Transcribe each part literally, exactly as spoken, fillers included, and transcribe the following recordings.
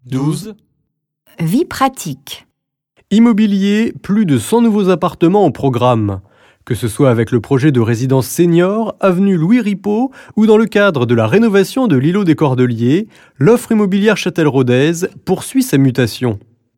douze. Vie pratique. Immobilier, plus de cent nouveaux appartements au programme. Que ce soit avec le projet de résidence senior, avenue Louis Ripaud, ou dans le cadre de la rénovation de l'îlot des Cordeliers, l'offre immobilière Châtel-Rodez poursuit sa mutation.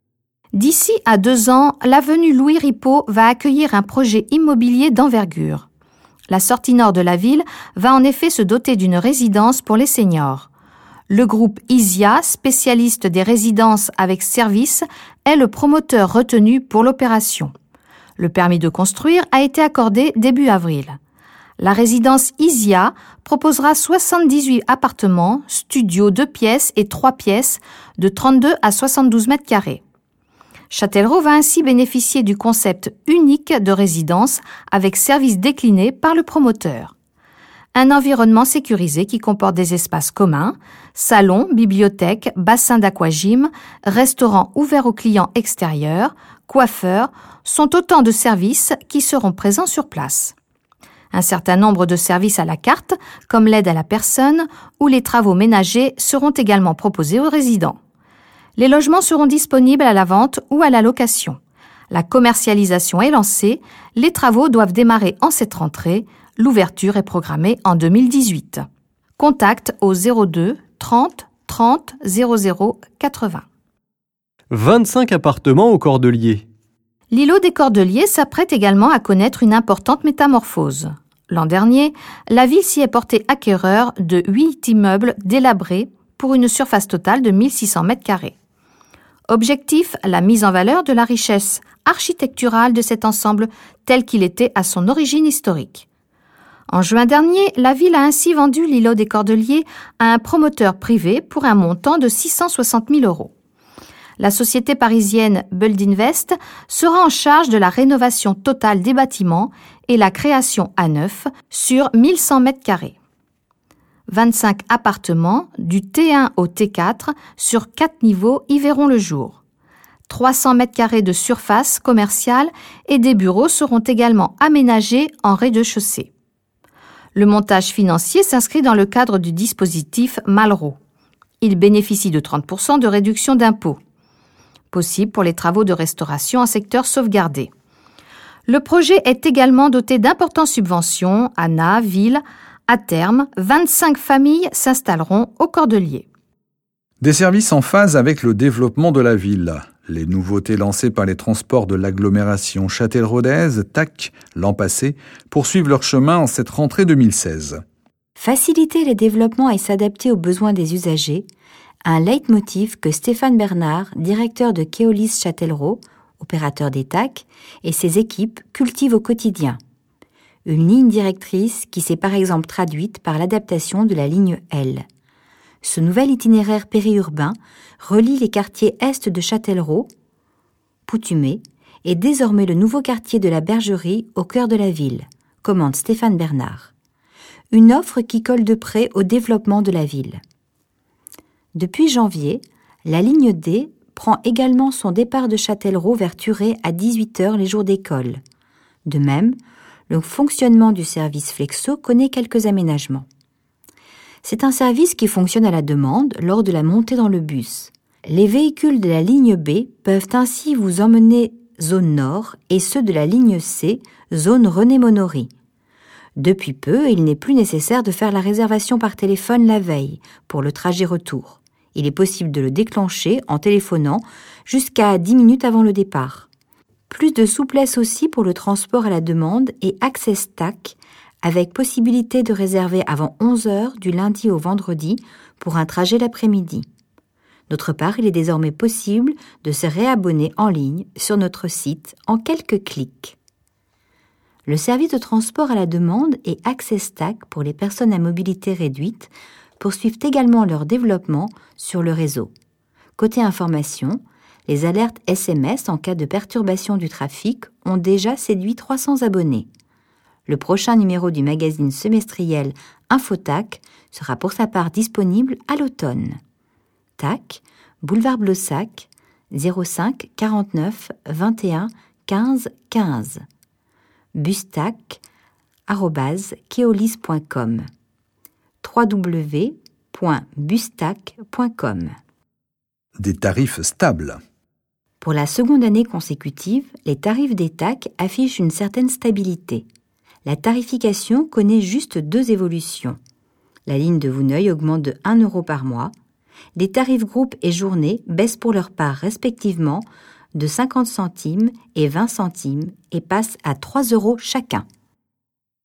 D'ici à deux ans, l'avenue Louis Ripaud va accueillir un projet immobilier d'envergure. La sortie nord de la ville va en effet se doter d'une résidence pour les seniors. Le groupe Isia, spécialiste des résidences avec service, est le promoteur retenu pour l'opération. Le permis de construire a été accordé début avril. La résidence Isia proposera soixante-dix-huit appartements, studios deux pièces et trois pièces de trente-deux à soixante-douze mètres carrés. Châtellerault va ainsi bénéficier du concept unique de résidence avec service décliné par le promoteur. Un environnement sécurisé qui comporte des espaces communs, salon, bibliothèque, bassin d'aquagym, restaurant ouvert aux clients extérieurs, coiffeurs, sont autant de services qui seront présents sur place. Un certain nombre de services à la carte, comme l'aide à la personne ou les travaux ménagers, seront également proposés aux résidents. Les logements seront disponibles à la vente ou à la location. La commercialisation est lancée, les travaux doivent démarrer en cette rentrée, l'ouverture est programmée en deux mille dix-huit. Contact au zéro deux trente trente zéro zéro quatre-vingts. vingt-cinq appartements aux Cordeliers. L'îlot des Cordeliers s'apprête également à connaître une importante métamorphose. L'an dernier, la ville s'y est portée acquéreur de huit immeubles délabrés pour une surface totale de mille six cents mètres carrés. Objectif, la mise en valeur de la richesse architecturale de cet ensemble tel qu'il était à son origine historique. En juin dernier, la ville a ainsi vendu l'îlot des Cordeliers à un promoteur privé pour un montant de six cent soixante mille euros. La société parisienne Buildinvest sera en charge de la rénovation totale des bâtiments et la création à neuf sur mille cent mètres carrés. vingt-cinq appartements du T un au T quatre sur quatre niveaux y verront le jour. trois cents mètres carrés de surface commerciale et des bureaux seront également aménagés en rez-de-chaussée. Le montage financier s'inscrit dans le cadre du dispositif Malraux. Il bénéficie de trente pour cent de réduction d'impôt, possible pour les travaux de restauration en secteur sauvegardé. Le projet est également doté d'importantes subventions. ANA, ville. À terme, vingt-cinq familles s'installeront aux Cordeliers. Des services en phase avec le développement de la ville. Les nouveautés lancées par les transports de l'agglomération Châtel-Rodez, T A C, l'an passé, poursuivent leur chemin en cette rentrée deux mille seize. Faciliter les développements et s'adapter aux besoins des usagers, un leitmotiv que Stéphane Bernard, directeur de Keolis Châtellerault, opérateur des T A C, et ses équipes cultivent au quotidien. Une ligne directrice qui s'est par exemple traduite par l'adaptation de la ligne L. Ce nouvel itinéraire périurbain relie les quartiers est de Châtellerault, Poutumé, et désormais le nouveau quartier de la Bergerie au cœur de la ville, commande Stéphane Bernard. Une offre qui colle de près au développement de la ville. Depuis janvier, la ligne D prend également son départ de Châtellerault vers Thurey à dix-huit heures les jours d'école. De même, le fonctionnement du service Flexo connaît quelques aménagements. C'est un service qui fonctionne à la demande lors de la montée dans le bus. Les véhicules de la ligne B peuvent ainsi vous emmener zone nord et ceux de la ligne C, zone René-Monory. Depuis peu, il n'est plus nécessaire de faire la réservation par téléphone la veille pour le trajet retour. Il est possible de le déclencher en téléphonant jusqu'à dix minutes avant le départ. Plus de souplesse aussi pour le transport à la demande et Access T A C avec possibilité de réserver avant onze heures du lundi au vendredi pour un trajet l'après-midi. D'autre part, il est désormais possible de se réabonner en ligne sur notre site en quelques clics. Le service de transport à la demande et Access T A C pour les personnes à mobilité réduite poursuivent également leur développement sur le réseau. Côté information, les alertes S M S en cas de perturbation du trafic ont déjà séduit trois cents abonnés. Le prochain numéro du magazine semestriel InfoTac sera pour sa part disponible à l'automne. T A C, boulevard Blossac, zéro cinq quarante-neuf vingt et un quinze quinze. bustac arobase keolis point com w w w point bustac point com des tarifs stables. Pour la seconde année consécutive, les tarifs des T A C affichent une certaine stabilité. La tarification connaît juste deux évolutions. La ligne de Vouneuil augmente de un euro par mois. Les tarifs groupe et journée baissent pour leur part respectivement de cinquante centimes et vingt centimes et passent à trois euros chacun.